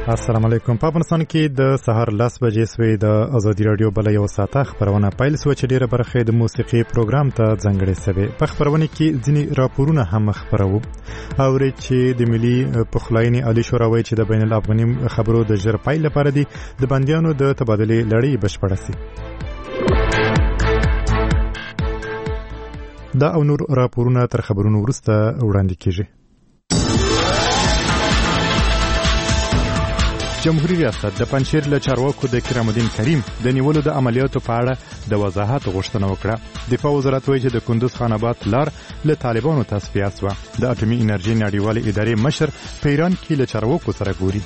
السلام علیکم. په افغانستان کې د سهار 10 بجې سوې د ازادي رادیو بل یو ساعته خبرونه پیل سو چې ډیره برخه د موسیقي پروګرام ته ځانګړې سوي. په خبرونه کې ځینی راپورونه هم خبرو او چې د ملي پخلاینې عالی شورا وایي چې د بین الافغاني خبرو د ژر پای لپاره دي د بنديانو د تبادلې لړۍ بشپړه سي. دا او نور راپورونه تر خبرونو وروسته وړاندې کیږي. جمهوریت ریاست د پنځیر له چارواکو د کرام الدین کریم د نیولو د عملیاتو په اړه د وضاحت غوښتنه وکړه. دفاع وزارت وایي چې د کندوز خان آباد لار له طالبانو تصفیه شوه. د اټومي انرژي نړیوالې ادارې مشر په ایران کې له چارواکو سره ګوري.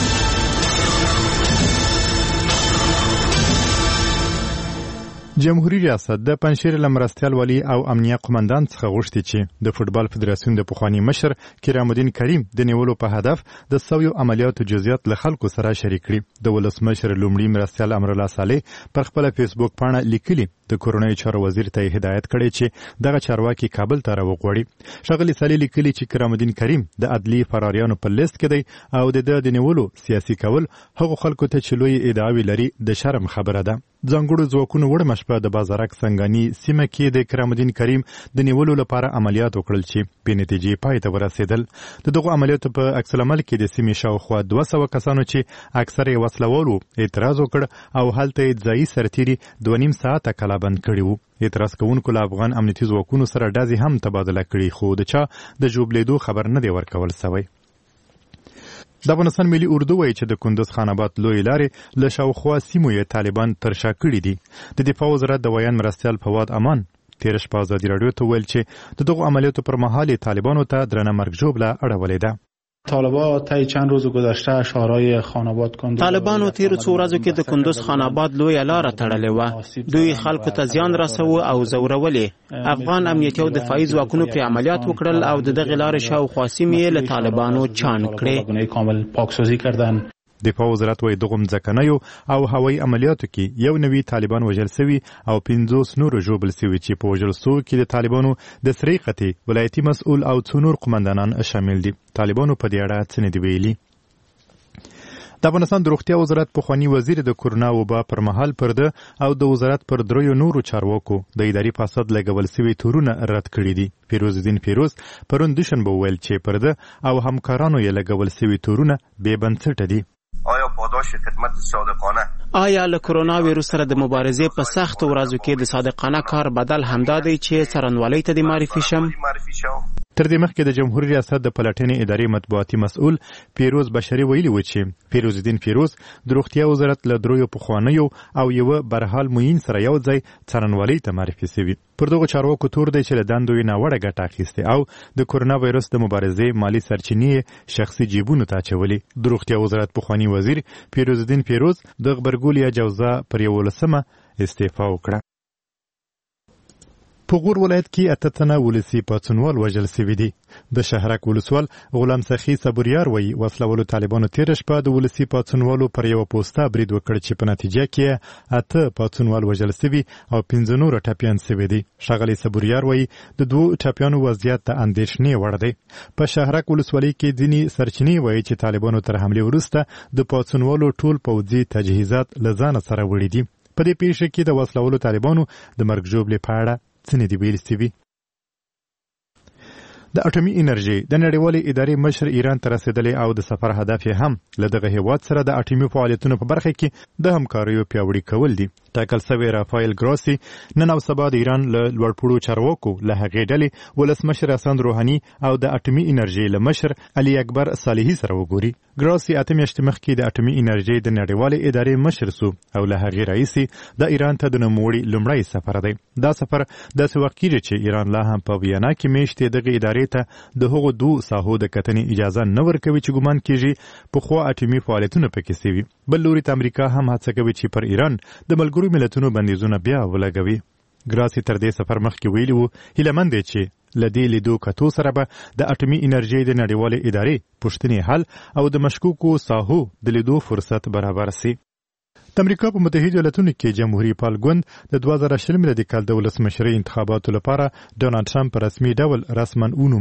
جمهوریت ریاست د پنځیر له مرستیال والی او امنیه قومندان څخه غوښتي چې د فوتبال فدراسیون د پخوانی مشر کرام الدین کریم د نیولو په هدف د سویو عملیاتو جزئیات له خلکو سره شریک کړي. د ولسمشر لومړي مرستیال امرالله صالح پر خپل فیسبوک پاڼه لیکلي د کورونای چارو وزیر ته هدایت کړي چې دغه چارواکي کابل ته راوغوړي. شغلی صالح لیکلي چې کرام الدین کریم د عدلی فراریانو په لیست کې دی او د نیولو سیاسي کول هغه خلکو ته چې لوی ادعاوې لري د شرم خبره ده. ځانګړو ځواکونو وړمه شپه د بازارک سنگانی سیمه کې د کرام الدین کریم د نیولو لپاره عملیات وکړل چې په نتیجې پای ته ورسېدل. دغه عملیاتو په عکس العمل کې د سیمې شاوخوا 200 کسانو چې اکثر یې وسلوالو اعتراض وکړ او هلته یې ځایي سرتیري 2.5 ساعته کلابند کړي وو. اعتراض کوونکو له افغان امنیتي ځواکونو سره ډزې هم تبادله کړي خو د چا د ژوبلیدو خبر نه دی ورکول سوی. د افغانستان ملي اردو وایي چې د کندوز خان آباد لوی لارې له شاوخوا سیمو یې طالبان تر شا کړي دي. د دفاع وزارت د ویان مرستیال فواد امان تیر شپه ازادي رادیو ته ویل چې دغه عملیاتو پر مهال طالبانو ته درنه مرګ ژوبله اړولې ده. طالبان طی چند روز گذشته شهرهای خان آباد کندوز طالبانو تیر څو ورځو کې د کندوز خان آباد لوی لار تړلې و. دوی خلکو ته زیان رسو او زورولې. افغان امنیتي او دفاعي ځواکونو پر عملیات وکړل او دغه لار شاوخوا سیمې له طالبانو چاڼ کړې. کامل پاکسازی کردن. دفاع وزارت وایي دغه ځمکنیو او هوایي عملیاتو کې یو نوی طالبان وژل سوي او 50 نور ژوبل سوي چې په وژل سو کې د طالبانو د سریقتي ولایتي مسؤل او څو نور قومندانان شامل دي. طالبانو په دې اړه څه نه دی ویلي. د افغانستان د روغتیا وزارت پخوانی وزیر د کورونا وبا پر مهال پرده او د وزارت پر دریو نورو چارواکو د اداري فساد لګول سوي تورونه رد کړي دي. فیروز الدین فیروز پرون دوشنبه ویل چې پرده او همکارانو یې لګول سوي تورونه بې بنسټه دي. آیا پاداش خدمت صادقانه آیا له کرونا ویروس سره د مبارزې په سخت ورځو کې د صادقانه کار بدل همدا دی چې څرنوالۍ ته د معرفي شم؟ تر دې مخکې د جمهوریت ریاست د پلټنې ادارې مطبوعاتي مسؤل فیروز بشری ویلي و چې فیروز الدین فیروز د روغتیا وزارت له دریو پخوانیو او یو برحال معین سره یو ځای څرنوالۍ ته معرفي شوی. پر دغه چارواکو تور دی چې له دندو یې ناوړه ګټه اخیستې او د کرونا ویروس د مبارزې مالی سرچینې شخصي جیبونو ته اچولې. د روغتیا وزارت پخوانی وزیر فیروز الدین فیروز د غبرګولیا جوزا پر 11 استعفا وکړه. په غور ولایت کې 8 تنه ولسی پاتونوال وژل شوي دي. د شهرک ولسوال غلام سخی صبریار وایي وسلوالو طالبانو تیر شپه د ولسی پاتونوالو پر یو پوسټه برید وکړ چې په نتیجه کې 8 پاتونوال وژل شوي او 15 نور ټپیان شوي دي. ښاغلی صبریار وایي د 2 ټپیانو وضعیت د اندېښنې وړ دی. په شهرک ولسوالۍ کې ځینې سرچینې وایي چې طالبانو تر حملې وروسته د پاتونوالو ټول پوځي تجهیزات له ځانه سره وړي دي. په دې پیښه کې د وسلوالو طالبانو د مرګ ژوبلې په اړه څه نه دی ویل سوي. د اټومي انرژي د نړیوالې ادارې مشر ایران ته رسېدلی او د سفر هدف یې هم له دغه هیواد سره د اټومي فعالیتونو په برخه کې د همکاریو پیاوړي کول دي. ټاکل سوی رافایل ګراسي نن او سبا د ایران له لوړپوړو چارواکو له هغې ډلې ولسمشر حسن روحاني او د اټومي انرژي له مشر علي اکبر صالحي سره وګوري. ګراسي 8 میاشتې مخکې د اټومي انرژي د نړیوالې ادارې مشر سو او له هغې راهیسې د ایران ته د نوموړي لومړی سفر دی. دا سفر داسې وخت کېږي چې ایران لا هم په ویانا کې میاشتې دغه ادارې ته د هغو 2 ساحو د کتنې اجازه نه ورکوي چې ګمان کېږي پخوا اټومي فعالیتونه پکې سوي. بل لوري ته امریکا هم هڅه کوي چې پر ایران د ملګرو ملتونو بندیزونه بیا ولګوي. ګراسي تر دې سفر مخکې ویلي وو هیلهمند دی چې له دې لیدو کتو سره به د اټومي انرژي د نړیوالې ادارې پوښتنې حل او د مشکوکو ساحو د لیدو فرصت برابر سي. د امریکا په متحده ایالاتونو کې جمهوریت پال ګوند د 2020 میلادي کال د ولسمشرۍ انتخاباتو لپاره ډونالډ ټرمپ په رسمي ډول رسماً ونوماوه.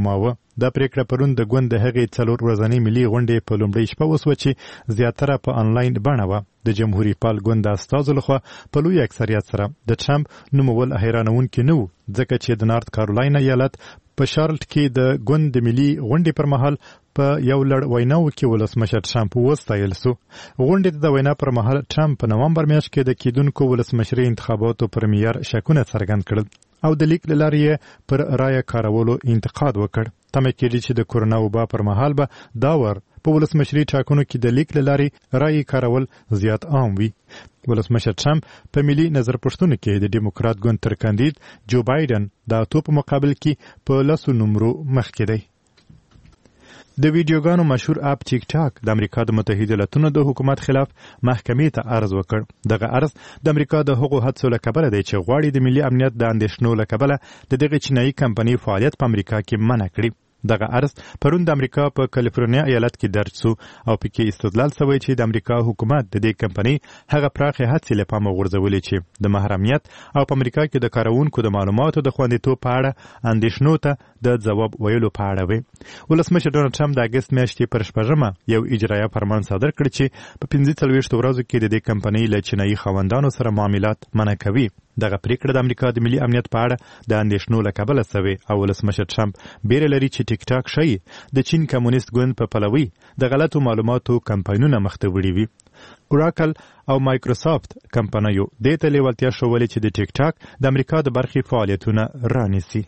دا پریکړه پرون د ګوند د هغې 4 ورځنۍ ملي غونډې په لومړۍ شپه وسوه چې زیاتره په انلاین بڼه وه. د جمهوریت پال ګوند د استازو لخوا په لوی اکثریت سره د ټرمپ نومول حیرانونکي نه و، ځکه چې د نارت کارولاینا ایالت په شارلټ کې د ګوند د ملي غونډې پر مهال په یو لړ ویناو کې ولسمشر ټرمپ وستایل سو. غونډې د وینا پر مهال ټرمپ په نومبر میاشت کې د کېدونکو ولسمشري انتخاباتو پر معیار شکونه څرګند کړل او د لیک له لارې پر رایه کارولو انتقاد وکړ. تمه کېږي چې د کورونا وبا پر مهال به دا ور په ولسمشري ټاکنو کې د لیک له لارې رایه کارول زیات عام وي. ولسمشر ټرمپ په ملي نظر پښتون کې د ډیموکرات ګوند تر کاندید جو بایدن د اتو په مقابل کې په 10 نمبرو مخکې دی. د ویډیوګانو مشهور اپ ټیک ټاک د امریکا د متحده ایالاتونو د حکومت خلاف محکمې ته عرض وکړ. دغه عرض د امریکا د هغو هڅو له کبله دی چې غواړي د ملي امنیت د اندېښنو له کبله د دغه چینایي کمپنۍ فعالیت په امریکا کې منع کړي. دغه عرض پرون د امریکا په کالیفورنیا ایالت کې درج شو او پکې استدلال شوی چې د امریکا حکومت د دې کمپنۍ هغه پراخه هڅې له پامه غورځولې چې د محرمیت او په امریکا کې د کارونکو د معلوماتو د خوندیتوب په اړه اندېښنو ته د ځواب ویلو په اړه وي. ولسمشر ډونالډ ټرمپ د اګست میاشتې پر 4مه یو اجرایه فرمان صادر کړ چې په 45 ورځو کې د دې کمپنۍ له چینایي خاوندانو سره معاملات منع کوي. دغه پریکړه د امریکا د ملي امنیت په اړه د اندېښنو له کبله شوې او ولسمشر ټرمپ بیره لري چې ټیک ټاک شي د چین کمونیست ګوند په پلوي د غلطو معلوماتو کمپاینونه مخته وړي وي. اوراکل او مایکروسافت کمپنیو دې ته لیوالتیا ښودلې چې د ټیک ټاک د امریکا د برخې فعالیتونه رانیسي.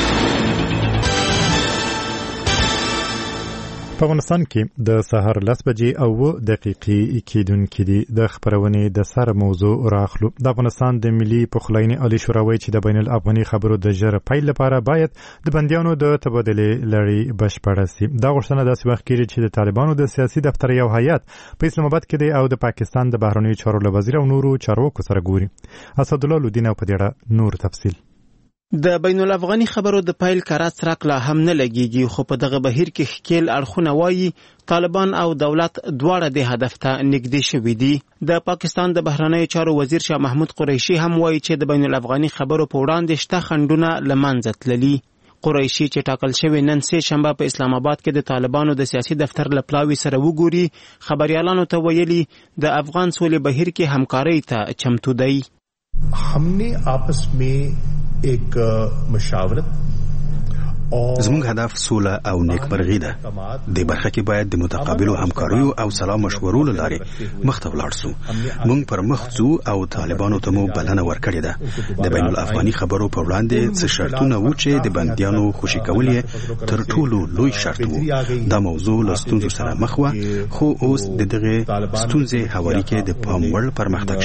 په افغانستان کې د سهار 10 بجې او 9 دقیقې کېدونکې دي. د خبرونې د سر موضوع راخلو. د افغانستان د ملي پخلاینې عالی شورا وایي چې د بین الافغاني خبرو د ژر پیل لپاره باید د بندیانو د تبادلې لړۍ بشپړه شي. دا غوښتنه داسې وخت کېږي چې د طالبانو د سیاسي دفتر یو هیئت په اسلام آباد کې دی او د پاکستان د بهرنیو چارو له وزیر او نورو چارواکو سره ګوري. اسدالله لودین او په دې اړه نور تفصیل. د بین الافغاني خبرو د پیل کار څرک لا هم نه لګیږي، خو په دغه بهیر کې ښکیل اړخونه وایي طالبان او دولت دواړه د هدف ته نږدې شوي دي. د پاکستان د بهرنیو چارو وزیر شاه محمود قریشي هم وایي چې د بین الافغاني خبرو په وړاندې شته خنډونه له منځه تللي. قریشي چې ټاکل شوی نن سه شنبه په اسلام آباد کې د طالبانو د سیاسي دفتر له پلاوي سره وګوري، خبريالانو ته ویلي د افغان سولې بهیر کې همکارۍ ته چمتو دی. हमने आपस में एक मशावरत زموږ هدف سوله او نیکمرغي ده. د برخه کې باید د متقابلو همکاریو او سلا مشورو لارې مخته ولاړ سو. موږ پر مخ ځو او طالبانو ته مو بلنه ورکړې ده. د بین الافغاني خبرو په وړاندې څه شرطونه و چې د بندیانو خوشي کول یې تر ټولو لوی شرط وو. دا موضوع له ستونزو سره مخ وه، خو اوس د دغه ستونزې هواري کې د پام وړ پرمختګ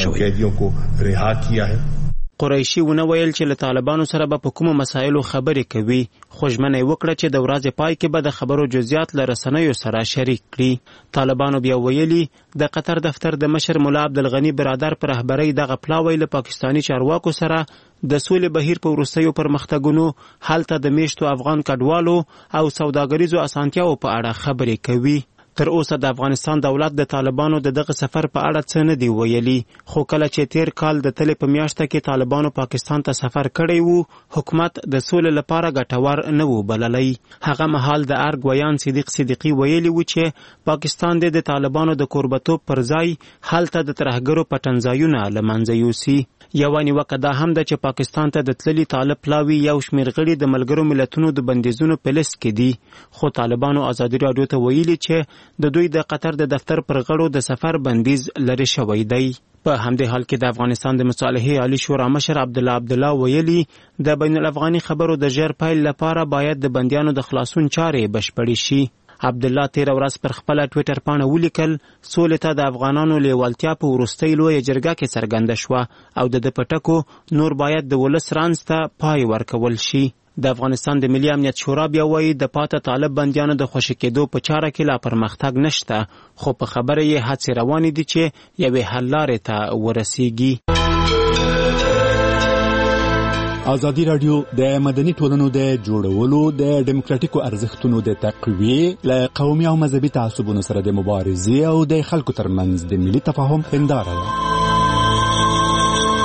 شوی. قریشي ونه ویل چې له طالبانو سره به په کومو مسایلو خبرې کوي، خو ژمنه یې وکړه چې د ورځې پای کې به د خبرو جزئیات له رسنیو سره شریک کړي. طالبانو بیا ویلي د قطر دفتر د مشر مولا عبدالغني برادر پر رهبرۍ دغه پلاوی له پاکستاني چارواکو سره د سولې بهیر په وروستیو پرمختګونو هلته د میشتو افغان کډوالو او سوداګریزو اسانتیاو په اړه خبرې کوي. تر اوسه د افغانستان دولت د طالبانو د دغه سفر په اړه څه نه دی ویلي، خو کله چې تیر کال د تلې په میاشته کې طالبانو پاکستان ته سفر کړی وو، حکومت د سولې لپاره ګټور نه وو بللی. هغه مهال د ارګ ویان صدیق صدیقي ویلي وو چې پاکستان د طالبانو د کوربتوب پر ځای هلته د ترهګرو پټنځایونه له منځه یوسي. یوه نیوکه دا هم ده چې پاکستان ته د تللي طالب پلاوي یو شمېر غړي د ملګرو ملتونو د بندیزونو په لیست کې دي، خو طالبانو ازادي راډیو ته ویلي چې د دوی د قطر د دفتر پر غړو د سفر بندیز لرې شوی دی. په همدې حال کې د افغانستان د مصالحې عالی شورا مشر عبدالله ویلي د بین الافغاني خبرو د ژر پیل لپاره باید د بندیانو د خلاصون چارې بشپړې شي. عبدالله تیر ورځ پر خپل ټویټر پاڼه ولیکل سولې ته د افغانانو لیوالتیا په وروستۍ لویه جرګه کې څرګنده شوه او د پټکو نور باید د ولس رانځ ته پای ورکول شي. د افغانستان د ملي امنیت شورا بیا وایي د پاته طالب بندیانو د خوشي کېدو په چاره کې لا پرمختګ نشته، خو په خبره یې هڅې روانې دي چې یوې حل لارې ته ورسیږي. ازادي راډیو د مدني ټولنو د جوړولو د ډیموکراتیکو ارزښتونو د تقویې له قومي او مذهبي تعصبونو سره د مبارزې او د خلکو ترمنځ د ملي تفاهم هنداره ده.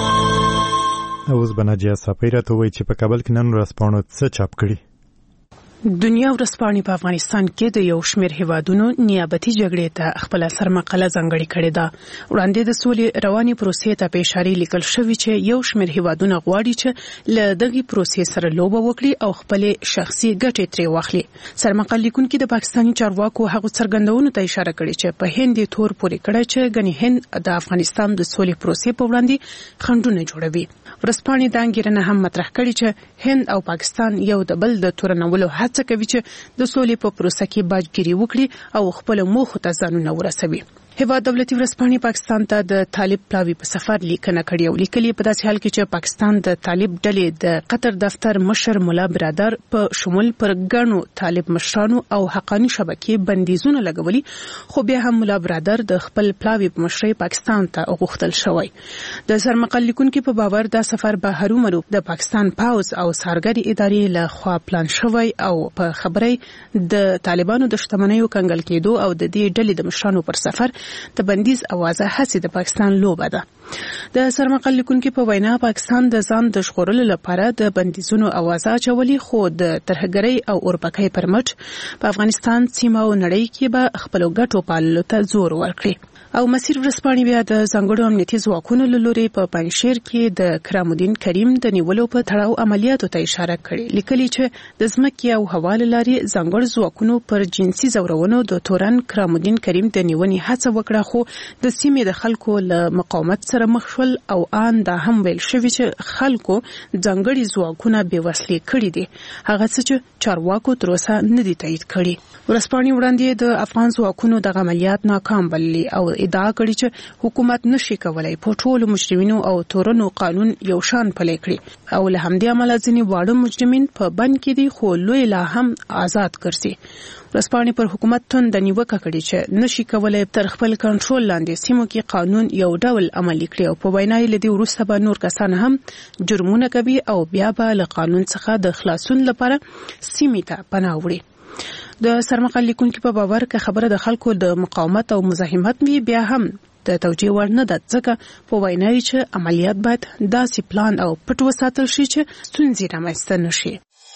اوس بناجیا سپیره ته وایي چې په کابل کې نن ورځ پاڼو څه چاپ کړي. دنیا ورځپاڼې په افغانستان کې د یو شمېر هیوادونو نیابتي جګړې ته خپل سرمقاله ځانګړې کړې ده. وړاندې د سولې رواني پروسې ته په اشاره لیکل شوی چې یو شمېر هیوادونه غواړي چې له دغه پروسې سره لوبه وکړي او خپل شخصي ګټې ترې واخلي. سرمقاله لیکونکي د پاکستاني چارواکو هغه څرګندونو ته اشاره کړې چې په هند تور پورې کړه چې غني هند د افغانستان د سولې پروسې په وړاندې خنډونه جوړوي. ورځپاڼې دا انګیرنه هم مطرح کړې چې هند او پاکستان یو د بل د تورنولو هڅه کوي چې د سولې په پروسه کې باجګيري وکړي او خپل موخو ته ځانونه ورسوي. هیواد دولتي ورځپاڼې پاکستان ته د طالب پلاوی په سفر لیکنه کړې او لیکلي په داسې حال کې چې پاکستان د طالب ډلې د قطر دفتر مشر مولا برادر په شمول پر ګڼو طالب مشرانو او حقانی شبکې بندیزونه لګولي، خو بیا هم مولا برادر د خپل پلاوی په مشرۍ پاکستان ته غوښتل شوی. د سرمقال لیکونکو په باور دا سفر به هرومرو د پاکستان پاوز او سارګری ادارې له خوا پلان شوی او په خبرې د طالبانو د شتمنیو کنګل کېدو او د دې ډلې د مشرانو پر سفر د بندیز اوازه هڅه د پاکستان لوبه ده. د سرمقال لیکونکو په وینا پاکستان د ځان د ژغورلو لپاره د بندیزونو اوازه چولي، خو د ترهګرۍ او اورپکۍ پر مټ په افغانستان سیمه او نړۍ کې به خپل ګټو پاللو ته زور ورکړي. او مسیر ورځپاڼې بیا د ځانګړو امنیتي ځواکونو له لوري په پنځشیر کې د کرامالدین کریم د نیولو په تړاو عملیاتو ته اشاره کړې. لیکلي چې د ځمکې او هوا له لارې ځانګړو ځواکونو پر جنسي ځورونو د تورن کرامالدین کریم د نیونې هڅه وکړه، خو د سیمې د خلکو له مقاومت سره مخ شول او ان دا هم ویل شوی چې خلکو ځانګړي ځواکونه بې وسلې کړي دي، هغه څه چې چارواکو تر اوسه نه دي تایید کړي. ورځپاڼې وړاندې د افغان ځواکونو د عملیات ناکام بللي او ادعا کړې چې حکومت نشي کولای په ټولو مجرمینو او تورنو قانون یو شان پلی کړي او له همدې امله ځینې واړه مجرمین په بند کې دي خو لوی لا هم آزاد ګرځي. ورځپاڼې پر حکومت توند نیوکه کړې چې نشي کولای تر خپل کنټرول لاندې سیمو کې قانون یو ډول عملي کړي او په وینا یې لدی وروسته به نور کسان هم جرمونه کوي او بیا به له قانون څخه د خلاصون لپاره سیمې ته پناه وړي. د سرمقال لیکونکو په باور که خبره د خلکو د مقاومت او مزاحمت وي بیا هم د توجیه وړ نه ده، ځکه په وینا یې چې عملیات باید داسې پلان او پټ وساتل شي چې ستونزې رامنځته نشي.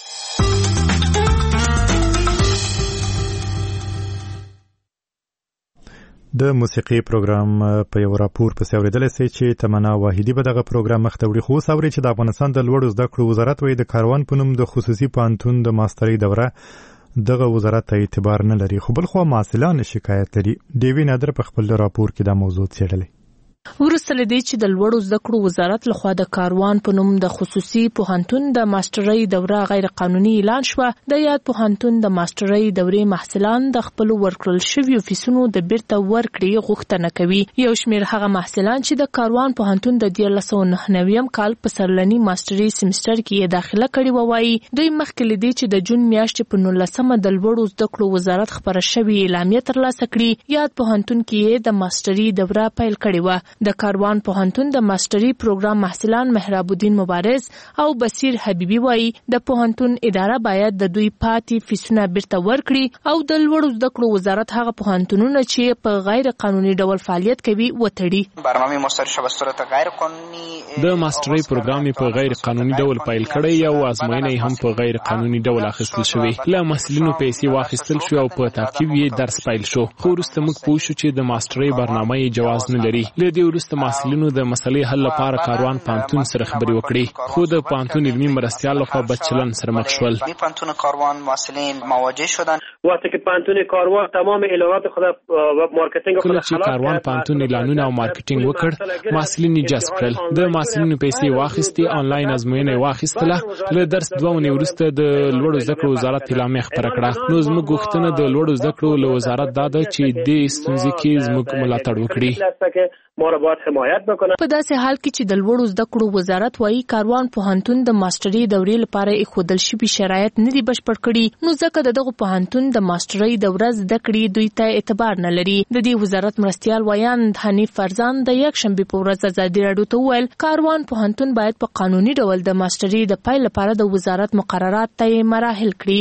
د موسیقي پروګرام په یو راپور پسې اورېدل سي چې تمنا واحدي به دغه پروګرام مخ ته وړي، خو اوس اوري چې د افغانستان د لوړو زده کړو وزارت وایي د کاروان په نوم د خصوصي پوهنتون د ماسترۍ دوره دغه وزارت ته اعتبار نه لري، خو بلخوا محصلان شکایت لري. دیوی نادر په خپل راپور کې دا موضوع څېړلې. ورسته لدی چې د لوړو زده کړو وزارت لخوا د کاروان په نوم د خصوصي پوهنتون د ماسترۍ دوره غیر قانوني اعلان شوه، د یاد پوهنتون د ماسترۍ دورې محصلان د خپل ورکړل شویو فیسونو د بیرته ورکړې غوښتنه کوي. یو شمېر هغه محصلان چې د کاروان پوهنتون د 1999 کال په سرلني ماسترۍ سیمستر کې داخله کړې و، وایي دوی مخکې لدی چې د جون میاشتې په 19 د لوړو زده کړو وزارت خبره شوی اعلامیه ترلاسه کړي. یاد پوهنتون کې د ماسترۍ دوره پیل کړې و. د کاروان پوهنتون د ماسترۍ پروګرام محصلان مهراب الدین مبارز او بصیر حبیبی وایي د پوهنتون اداره باید د دوی پاتې فیسونه بیرته ورکړي او د لوړو زده کړو وزارت هغه پوهنتونونه چې په غیر قانوني ډول فعالیت کوي وتړي. برنامه ماستر شوه به صورت غیر قانوني د ماسترۍ پروګرام په غیر قانوني ډول پیل کړی او ازموینه هم په غیر قانوني ډول اخیستل شوې. له محصلینو پیسې واخیستل شو او په تعقیب یې درس پیل شو، خو وروسته موږ پوه شو چې د ماسترۍ برنامه جواز نه لري. له وروسته محصلینو د مسلې حل لپاره کاروان پوهنتون سره خبرې وکړې، خو د پوهنتون علمي مرستیال لخوا بد چلند سره مخ شول. پوهنتون کاروان محصلین مواجه شدن. وقتی که پوهنتون کاروان تمام اعلانات خود و مارکتینگ خود چې کاروان پوهنتون اعلانونه او مارکتینګ وکړ، محصلین جذب کړل. د محصلینو پیسې واخیستې، آنلاین ازموینه واخیستله. له درس 2 ونې وروسته د لوړو زده کړو وزارت اعلامیه خپره کړه. نو زموږ غوښتنه د لوړو زده کړو له وزارت دا ده چې د ستونزې کې زموږ ملاتړ وکړي. ما را باید حمایت بکنه. په داسې حال کې چې د لوړو زده کړو وزارت وایي کاروان پوهنتون د ماسترۍ دورې لپاره ایښودل شوي شرایط نه دي بشپړ کړي، نو ځکه دغه پوهنتون د ماسترۍ دوره زده کړې دوی ته اعتبار نه لري. د دې وزارت مرستیال ویاند حنیف فرزان د یکشنبې په ورځ ازادي راډیو ته وویل کاروان پوهنتون باید په قانوني ډول د ماسترۍ د پیل لپاره د وزارت مقررات ته مراحل کړي.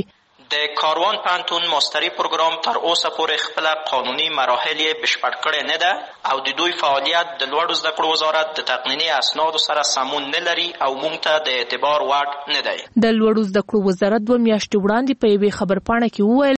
د کاروان پوهنتون ماستري پروګرام تر اوسه پورې خپل قانوني مراحل یې بشپړ کړی نه ده او د دوی فعالیت د لوړو زده کړو وزارت د تقنیني اسنادو سره سمون نه لري او موږ ته د اعتبار وړ نه دی. د لوړو زده کړو وزارت 2 میاشتې وړاندې په یوې خبرپاڼه کې وویل